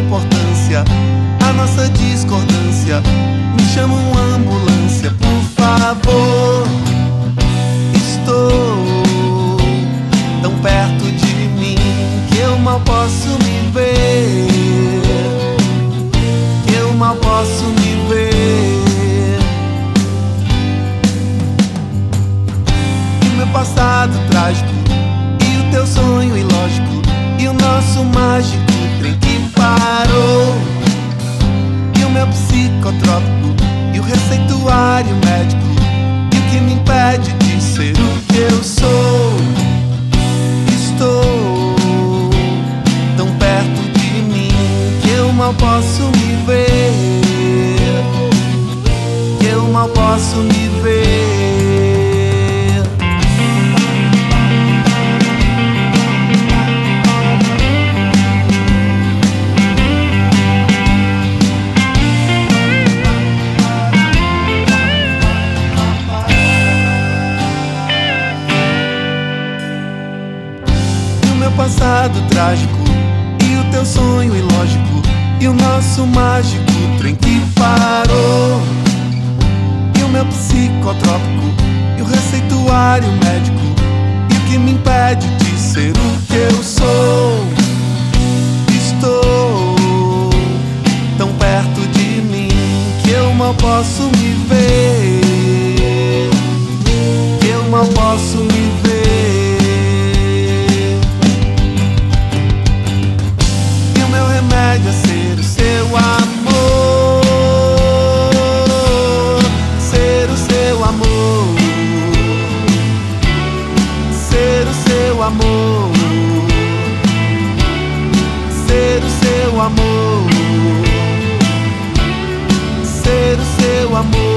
importância a nossa discordância. Me chama uma ambulância, por favor. Estou tão perto de mim que eu mal posso me ver, que eu mal posso me ver. E o meu passado trágico, e o teu sonho ilógico, e o nosso mágico trem que parou, e o meu psicotrópico, e o receituário médico, e o que me impede de ser o que eu sou. Estou tão perto de mim que eu mal posso me ver, que eu mal posso me ver. Meu passado trágico, e o teu sonho ilógico, e o nosso mágico trem que parou, e o meu psicotrópico, e o receituário médico, e o que me impede de ser o que eu sou. Estou tão perto de mim que eu mal posso me ver, que eu mal posso me ver. É ser o seu amor, ser o seu amor, ser o seu amor, ser o seu amor, ser o seu amor.